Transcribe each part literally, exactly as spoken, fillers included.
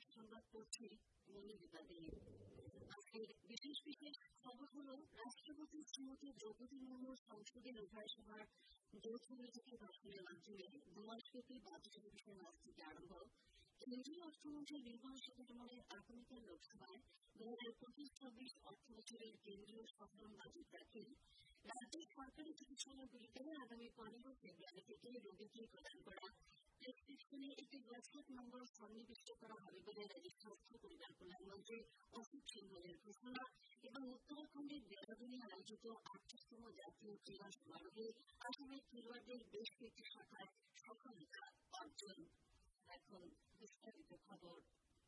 সংবাদ পড়ছি মনোজিতা দে। আজকের বিশেষ বিশেষ খবর হল রাষ্ট্রপতি শ্রীমতী দ্রৌপদী মুর্মুর সংসদে লোকসভার যৌথ বৈঠকে ভাষণের মাধ্যমে দুমাসব্যাপী বাজেট অধিবেশন আজ থেকে আরম্ভ। কেন্দ্রীয় অর্থমন্ত্রী নির্মলা সীতারমণের আগামীকাল লোকসভায় দু হাজার পঁচিশ ছাব্বিশ অর্থ বছরের কেন্দ্রীয় সফল বাজেট দাখিল। রাজ্যের সরকারি চিকিৎসালয়গুলিতে আগামী পনেরো ফেব্রুয়ারি থেকে রোগীকে প্রদান করা প্রেসক্রিপশনে একটি হোয়াটসঅ্যাপ নম্বর সন্নিবিষ্ট করা হবে বলে রাজ্যের স্বাস্থ্য পরিবার কল্যাণমন্ত্রী অসিত সিংহের ঘোষণা। এবং উত্তরাখণ্ডের দেহরাদুনে আয়োজিত আটত্রিশতম জাতীয় ক্রীড়া সমারোহে আসামের খেলোয়াড়দের বেশ কয়েকটি শাখায় সফলতা অর্জন। এখন বিস্তারিত খবর।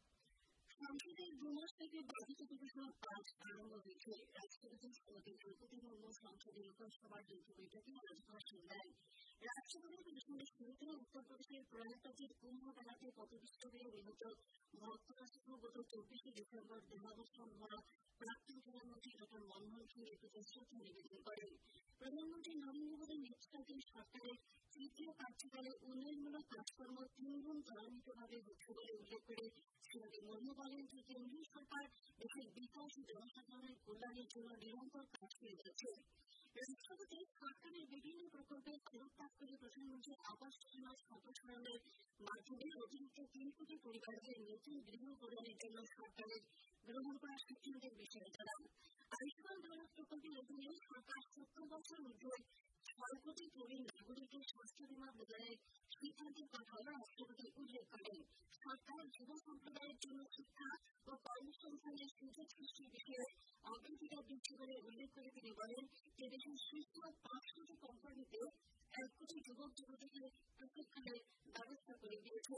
সংসদের দুমাস থেকে বাজেট অধিবেশন আজ আরম্ভ হয়েছে। রাষ্ট্রপতি শ্রীমতী দ্রৌপদী মুর্মু সংসদে লোকসভার যৌথ বৈঠকে আজ ভাষণ দেন। রাষ্ট্রপতি অধিবেশনের শুরুতে উত্তরপ্রদেশের প্রয়াগরাজের কুম্ভ মেলাতে পথপিষ্ট হয়ে নিহত ভক্তরা গত চব্বিশে ডিসেম্বর দেহাবসান হওয়া প্রাক্তন প্রধানমন্ত্রী ডক্টর মনমোহন সিংয়ের প্রতি শ্রদ্ধা নিবেদন করেন। প্রধানমন্ত্রী নরেন্দ্র মোদীর নেতৃত্বাধীন সরকারের তৃতীয় কার্যকালে উন্নয়নমূলক কাজকর্ম তিনগুণ ত্বরান্বিতভাবে হচ্ছে বলে উল্লেখ করে শ্রীমতী মুর্মু বলেন যে কেন্দ্রীয় সরকার দেশের বিকাশ ও জনসাধারণের কল্যাণের জন্য নিরন্তর কাজ করে যাচ্ছে। রাষ্ট্রপতি সরকারের বিভিন্ন প্রকল্পে আলোকপাত করে প্রধানমন্ত্রী আবাস যোজনার সম্প্রসারণের মাধ্যমে অতিরিক্ত তিন কোটি পরিবারকে নতুন গৃহ প্রদানের জন্য সরকারের গ্রহণ করা সিদ্ধান্তের বিষয়ে জানান। আয়ুষ্মান ভারত প্রকল্পের অধীনে সরকার সত্তর বছর মধ্যে ছয় কোটি প্রবীণ নাগরিকের স্বাস্থ্য বীমা প্রদানের সিদ্ধান্তের কথাও রাষ্ট্রপতি উল্লেখ করেন। সরকার যুব সম্প্রদায়ের জন্য শিক্ষা ও কর্মসংস্থানের সুযোগ সৃষ্টির বিষয়ে অগ্রাধিকার দিচ্ছে বলে উল্লেখ করে তিনি বলেন যে দেশের শীর্ষ পাঁচশোটি কোম্পানিতে এক কোটি যুবক যুবতীদের প্রশিক্ষণের ব্যবস্থা করে দিয়েছে।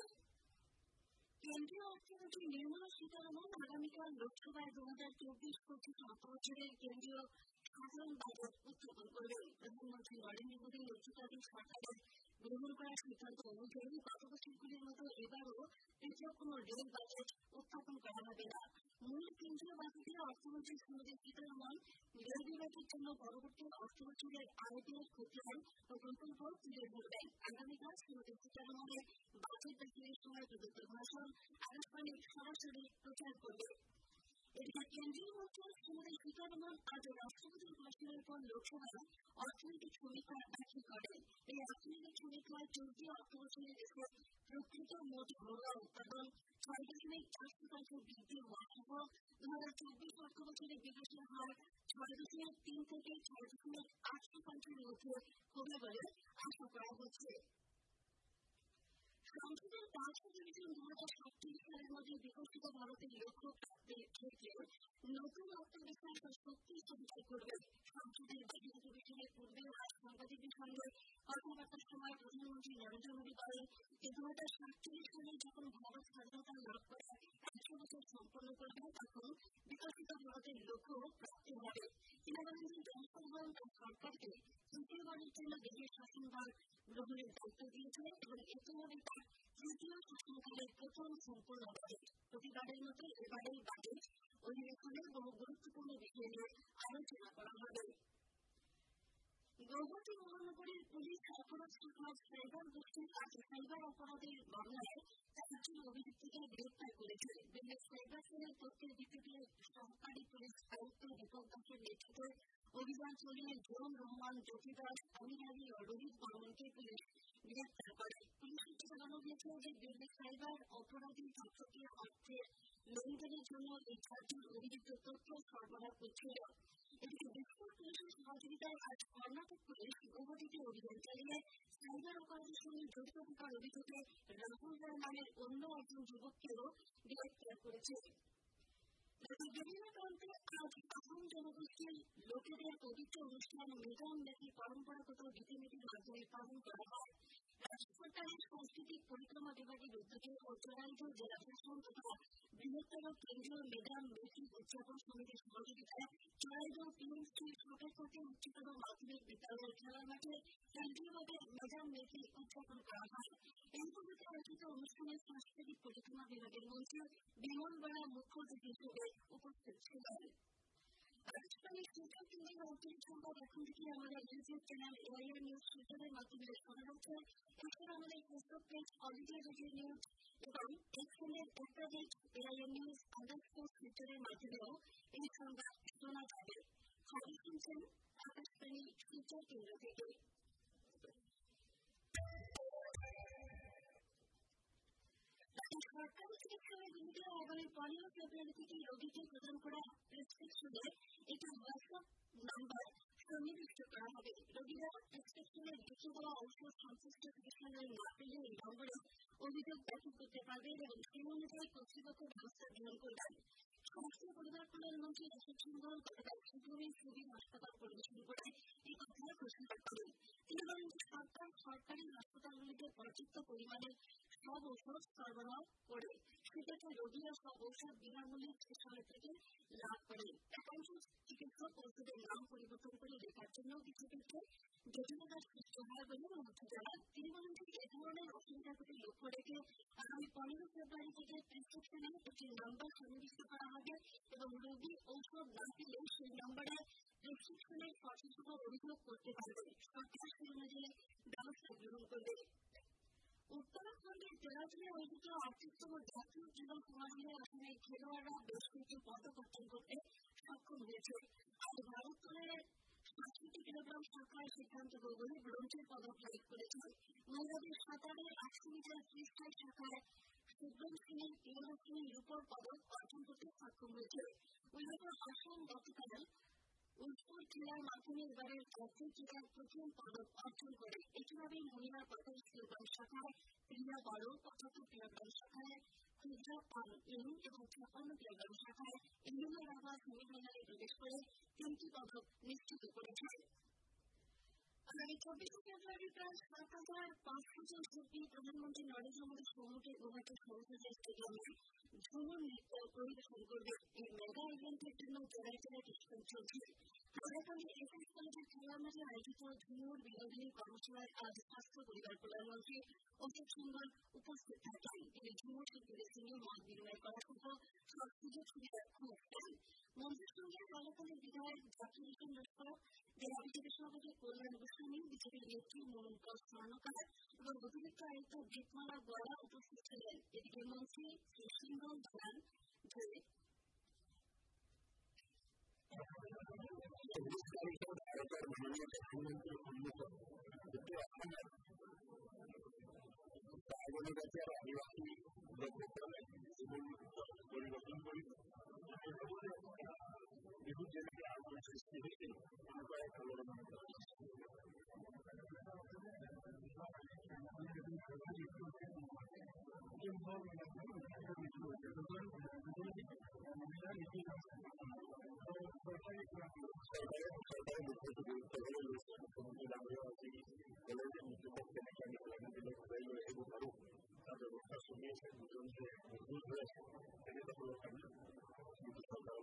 কেন্দ্রীয় অর্থমন্ত্রী নির্মলা সীতারমণ আগামীকাল লোকসভায় দু হাজার চব্বিশ পঁচিশ অর্থ বছরের কেন্দ্রীয় সাধারণ বাজেট উত্থাপন করবেন। প্রধানমন্ত্রী নরেন্দ্র মোদীর নেতৃত্বাধীন সরকারের গ্রহণ করার সিদ্ধান্ত অনুযায়ী গত বছরগুলির মতো এবারও পৃথক কোনো রেল বাজেট উত্থাপন করা হবে না। মূল কেন্দ্রীয় বাজেটে অর্থমন্ত্রী শ্রীমতী সীতারমণ রেল বিভাগের জন্য পরবর্তী অর্থ বছরের আয় ব্যয়ের খতিয়ান ও প্রকল্প তুলে ধরবেন। আগামীকাল শ্রীমতী সীতারমণের বাজেট দাখিলের সময় প্রদত্ত ভাষণ আকাশবাণী সরাসরি প্রচার করবে। এদিকে কেন্দ্রীয় মন্ত্রী শ্রীমতী সীতারমণ আজ রাষ্ট্রপতির ভাষণের পর লোকসভায় অর্থনৈতিক সমীক্ষা দাখিল করেন। এই অর্থনৈতিক সমীক্ষায় চলতি অর্থ বছরে দেশের প্রকৃত মোট ঘরোয়া উৎপাদন ছয় দশমিক চার শতাংশ বৃদ্ধি হওয়া সহ দু হাজার চব্বিশ অর্থ বছরে বিকাশের হার ছয় দশমিক তিন থেকে ছয় দশমিক আট শতাংশের মধ্যে হবে বলে আশা করা হচ্ছে। সংসদের পাঁচ অধিবেশন দু হাজার সাতচল্লিশ সালের মধ্যে বিকশিত ভারতের লক্ষ্য প্রাপ্তির ক্ষেত্রে নতুন অর্থবিশ্বাস ও শক্তি সঞ্চয় করবে। সংসদের বাজেট অধিবেশনের পূর্বে আজ সাংবাদিকদের সঙ্গে কথাবার্তার সময় প্রধানমন্ত্রী নরেন্দ্র মোদী বলেন যে দু হাজার সাতচল্লিশ সালে যখন ভারত স্বাধীনতা লাভ করে একশো বছর সম্পন্ন করবে তখন বিকশিত ভারতের লক্ষ্য প্রাপ্তি হবে। তিনি বলেন যে জনসাধারণ তার সরকারকে তৃতীয়বারের জন্য দেশের শাসনভার গ্রহণের দায়িত্ব দিয়েছে এবং এটি হবে তার তৃতীয় শাসনকালের প্রথম সম্পূর্ণ বাজেট। প্রতিবারের মতো এবারের বাজেট অধিবেশনের বহু গুরুত্বপূর্ণ বিষয় নিয়ে আলোচনা করা হবে। গৌহাটি মহানগরীর পুলিশ অপরাধ শাখার সাইবার গোষ্ঠী আজ সাইবার অপরাধের মামলায় চারজন অভিযুক্তকে গ্রেপ্তার করেছে। দিল্লির সাইবার সেলের তথ্যের ভিত্তিতে সহকারী পুলিশ আয়ুক্ত দীপক দাসের নেতৃত্বে অভিযান চালিয়ে জোন রহমান, জ্যোতি দাস, আমির আলী ও রোহিত বর্মনকে পুলিশ গ্রেপ্তার করে। পুলিশ সূত্রে জানানো হয়েছে যে দিল্লির সাইবার অপরাধী চক্রকে অর্থের লেনদেনের জন্য এই চারজন অভিযুক্ত তথ্য সরবরাহ করছিল। এদিকে বিস্ফোর পুলিশের সহযোগিতায় আজ কর্ণাটক পুলিশ গৌহাটিতে অভিযান চালিয়ে সাইবার অপরাধের সঙ্গে জড়িত থাকার অভিযোগে রাহুল রায় নামের অন্য একজন যুবককেও গ্রেপ্তার করেছে। দেশের বিভিন্ন প্রান্তে আজ আসাম জনগোষ্ঠীর লোকেদের পবিত্র অনুষ্ঠান মেজাম মেকি পরম্পরাগত রীতিনীতির মাধ্যমে পালন করা হয়। রাজ্য সরকারের সাংস্কৃতিক পরিক্রমা বিভাগের উদ্যোগে ও চড়াইজোর জেলা প্রশাসন তথা বৃহত্তর কেন্দ্রীয় মেজাম মেকি উদযাপন সমিতির সহযোগিতায় চড়াইজোর পিএম স্ট্রিট সরকারপতি উচ্চতর মাধ্যমিক বিদ্যালয়ের খেলার মাঠে কেন্দ্রীয়ভাবে মেজাম মেকি উদযাপন করা হয়। এই উপলক্ষে আয়োজিত অনুষ্ঠানে সাংস্কৃতিক পরিক্রমা বিভাগের মন্ত্রী বিমল বরা মুখ্য অতিথি হিসেবে উপস্থিত ছিলেন। আকাশবাণীর সূচনা কেন্দ্রের আঞ্চলিক সংবাদ এখন থেকে আমাদের ইউটিউব চ্যানেল এআইআর নিউজ টুইটারের মাধ্যমে শোনা যাচ্ছে। এছাড়া আমাদের Facebook page all India radio news এবং এক্সএলের একাধিক এআইএন নিউজ আন্ডারস্কোর টুইটারের মাধ্যমেও এই সংবাদ শোনা যাবে। খবর শুনছেন আকাশবাণী টুইটার কেন্দ্র থেকে। সরকারি চিকিৎসালয়গুলিতে আগামী পনেরো ফেব্রুয়ারি থেকে রোগীকে প্রদান করা প্রেসক্রিপশনের একটি হোয়াটসঅ্যাপ নাম্বার সন্নিবিষ্ট করা হবে। রোগীরা প্রেসক্রিপশনে লিখে দেওয়া ঔষধ সংশ্লিষ্ট চিকিৎসালয়ে না পেলে এই নম্বরে অভিযোগ দাখিল করতে পারবেন এবং সেই অনুযায়ী কর্তৃপক্ষ ব্যবস্থা গ্রহণ করবেন। স্বাস্থ্য পরিবার কল্যাণমন্ত্রী অশোক সিংহল গতকাল শিবপুরে সিভিল হাসপাতাল পরিদর্শন করে এই কথা ঘোষণা করেন। তিনি বলেন যে সরকার সরকারি হাসপাতালগুলিতে পর্যাপ্ত পরিমাণে সব ঔষধ সরবরাহ করে, সেক্ষেত্রে রোগীরা সব ঔষধ বিনামূল্যে চিকিৎসালয় থেকে লাভ করেন। একাংশ চিকিৎসক ঔষধের নাম পরিবর্তন করে লেখার জন্য কিছু ক্ষেত্রে জটিলতার সৃষ্টি হয় বলে মন্ত্রী জানান। তিনি বলেন যে এ ধরনের অসুবিধাগুলি লক্ষ্য রেখে আগামী পনেরো ফেব্রুয়ারি থেকে প্রেসক্রিপশনে একটি নাম্বার সন্নিবিষ্ট করা হবে এবং রোগী ঔষধ না পেলে সেই নম্বরে প্রেসক্রিপশনের সঠিক অভিযোগ করতে পারবে। সরকার সেই অনুযায়ী ব্যবস্থা গ্রহণ করবে। উত্তরাখণ্ডের দেরাদুনে আয়োজিত আটত্রিশতম জাতীয় ক্রীড়া সমারোহে আসামের খেলোয়াড়রা বেশ কিছু পদক অর্জন করতে সক্ষম হয়েছে। আজ ভারোত্তোলনে সাতষট্টি কিলোগ্রাম শাখায় সিদ্ধান্ত গগৈ ব্রোঞ্জের পদক লাভ করেছেন। মহিলাদের সাঁতারে একশো মিটার ফ্রিস্টাইল শাখায় শুভ্রমশ্রী প্রিয়দর্শিনী রূপোর পদক অর্জন করতে সক্ষম হয়েছে। উল্লেখ্য, আসাম গতকাল উৎপুর খেলার মাধ্যমে এবারের জাতীয় ক্রীড়ার প্রথম পদক অর্জন করে। একইভাবে মহিলার পঁয়তাল্লিশ কিলোগ্রাম শাখায় প্রিয়া বড়, পঁচাত্তর কিলোগ্রাম শাখায় ক্ষুদ্রা পাল ইং এবং ছাপ্পান্ন কিলোগ্রাম শাখায় ইন্দুমা রাভা সেমিফাইনালে প্রবেশ করে তিনটি পদক নিশ্চিত করেছে। আগামী চব্বিশে ফেব্রুয়ারি প্রায় সাত হাজার পাঁচশো জন শিল্পী প্রধানমন্ত্রী নরেন্দ্র মোদীর সম্মুখে গৌহাটি সংসদীয় স্টেডিয়ামে ঝুমুর নৃত্য পরিবেশন করবে। এই মেগা ইভেন্টের জন্য জেলায় জেলায় প্রস্তুতি চলছে। হাইলাকান্দি এসএস কলেজের খেলার মাঠে আয়োজিত ঝুমুর বিনোদিনী কর্মশালায় আজ স্বাস্থ্য পরিবার কল্যাণমন্ত্রী অশোক সিংহল উপস্থিত থাকেন। তিনি ঝুমুর শিল্পীদের সঙ্গে মত বিনিময় করা সহ সব সুযোগ সুবিধার খোঁজ দেন। মন্ত্রীর সঙ্গে হাইলাকান্দির বিধায়ক জাকির হোসেন লস্কর, জেলা বিজেপি সভাপতি কল্যাণ গোস্বামী, বিজেপির নেত্রী মনোনীতা স্বর্ণকার এবং অতিরিক্ত আয়ুক্ত দীপমালা গোয়ালা উপস্থিত ছিলেন। এদিকে মন্ত্রী শ্রী সিংহল জানান যে আদিবাসী পরিবর্তন করে বিহুর যেটাকে আগুন সৃষ্টি হয়েছে আমরা ভালো সরকারের মুখ্য গুরুত্ব হলে মুখ্যমন্ত্রী বাংলাদেশী কলেজের মুখ্যপক্ষে নাকি এবং আরো তার ব্যবস্থা শুনিয়েছে দুজন যে মজবুত হয়েছে এটা তো হলো না। কিন্তু সরকার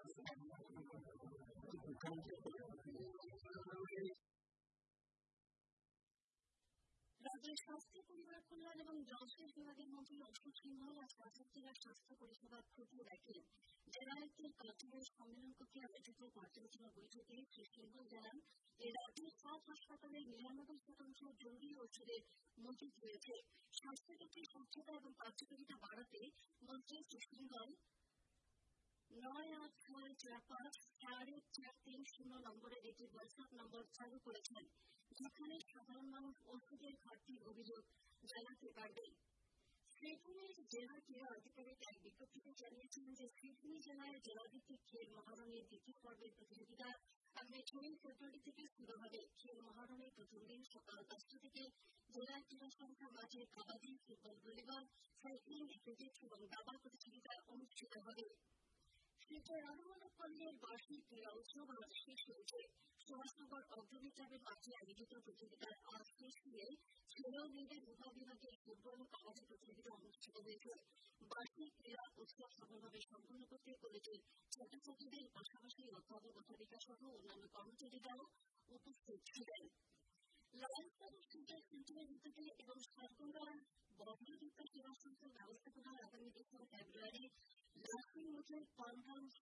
রাজ্যের স্বাস্থ্য পরিবার কল্যাণ এবং জনস্বাস্থ্য বিভাগের মন্ত্রী অশোক সিংহল আজ কাছাড় জেলার স্বাস্থ্য পরিষেবা খতিয়ে দেখেন। জেলায়ুক্তের কার্যালয়ের সম্মেলন কক্ষে আয়োজিত পর্যালোচনা বৈঠকে শ্রী সিংহল জানান যে রাজ্যের সব হাসপাতালে নিরানব্বই শতাংশ জরুরি ওষুধের মজুত রয়েছে। স্বাস্থ্যক্ষেত্রে স্বচ্ছতা এবং কার্যকারিতা বাড়াতে মন্ত্রী শ্রী সিংহল নয় আট ছয় চার পাঁচ চার এক চার তিন শূন্য নম্বরের একটি হোয়াটসঅ্যাপ নম্বর চালু করেছেন, যেখানে সাধারণ মানুষ ওষুধের ঘাটতির অভিযোগ জানাতে পারবে। শ্রীভূমির জেলা ক্রীড়া আধিকারিক এক বিজ্ঞপ্তিতে জানিয়েছেন যে শ্রীভূমি জেলায় জেলাভিত্তিক খেল মহারণের দ্বিতীয় পর্বের প্রতিযোগিতা আগামী ছয়ই ফেব্রুয়ারি থেকে শুরু হবে। খেল মহারণের প্রথম দিন সকাল দশটা থেকে জেলা ক্রীড়া সংস্থার মাঠে kabaddi, football, volleyball, cycling, cricket এবং দাবা প্রতিযোগিতা অনুষ্ঠিত হবে। শিলচর রাধামাধব কলেজের বার্ষিক ক্রীড়া উৎসব আজ শেষ হয়েছে। সুভাষনগর অগ্রণী ক্লাবের মাঠে আয়োজিত প্রতিযোগিতার আজ শেষ হয়ে ছেলে ও মেয়েদের উভয় বিভাগে ফুটবল ও কাবাডি প্রতিযোগিতা অনুষ্ঠিত হয়েছে। বার্ষিক ক্রীড়া উৎসব সফলভাবে সম্পন্ন করতে কলেজের ছাত্রছাত্রীদের পাশাপাশি অধ্যাপক অধ্যাপিকা সহ অন্যান্য কর্মচারীরাও উপস্থিত ছিলেন। লায়ন্স ক্লাব শিলচর সেন্টারের উদ্যোগে এবং সাতগঙ্গার বর্ধযুক্ত সেবা সংস্থার ব্যবস্থাপনায় আগামী দোসরা ফেব্রুয়ারি লাফিং মুথের পানগ্রাম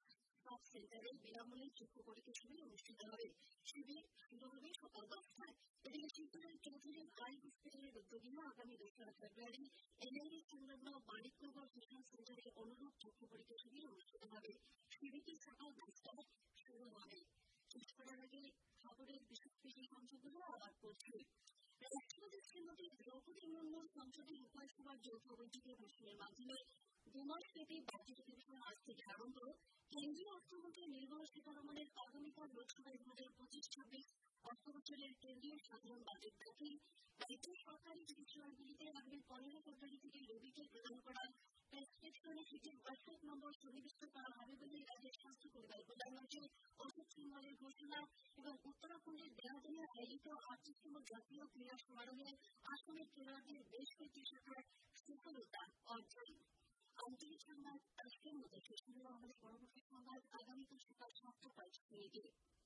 সাব সেন্টারে বিনামূল্যে চক্ষু পরীক্ষা শিবির অনুষ্ঠিত হবে। শিবির শুরু হবে সকাল দশটায়। এদিকে শিবচরের চৌধুরী আই হসপিটালের উদ্যোগে আগামী দোসরা ফেব্রুয়ারি এনআইডি সংলগ্ন মানিকনগর ভিশন সেন্টারে অনুরূপ চক্ষু পরীক্ষা শিবির অনুষ্ঠিত হবে। শিবিরটি সকাল দশটায় শুরু হবে। শেষ করার আগে খবরের বিশেষ বিশেষ অংশগুলো আবার পড়ছি। রাষ্ট্রপতি শ্রীমতী দ্রৌপদী মুর্মুর সংসদের উভয় সভার যৌথ বৈঠকে ভাষণের মাধ্যমে দুমাসব্যাপী বাজেট অধিবেশন আজ থেকে আরম্ভ। কেন্দ্রীয় অর্থমন্ত্রী নির্মলা সীতারমণের আগামীকাল লোকসভায় দু হাজার পঁচিশ ছাব্বিশ অর্থবছরের কেন্দ্রীয় সাধারণ বাজেট দাখিল। রাজ্য সরকারি চিকিৎসালয়গুলিতে আগামী পনেরো ফেব্রুয়ারি থেকে রোগীকে প্রদান করা প্রেসক্রিপশনে সিটের ওয়াটসঅ্যাপ নম্বর সন্নিবিষ্ট করা হবে বলে রাজ্যের স্বাস্থ্য পরিবার কল্যাণমন্ত্রী অশোক সিংহের ঘোষণা। এবং উত্তরাখণ্ডের দেহরাদুনে আয়োজিত আটত্রিশতম জাতীয় ক্রীড়া সমারোহে আসামের খেলোয়াড়দের বেশ কয়েকটি শাখার সফলতা অর্জন। আঞ্চলিক সংবাদ আজকের মতো শেষ হলো। আমাদের পরবর্তী সংবাদ আগামীকাল সকাল সাতটা পঁয়ত্রিশ মিনিটে।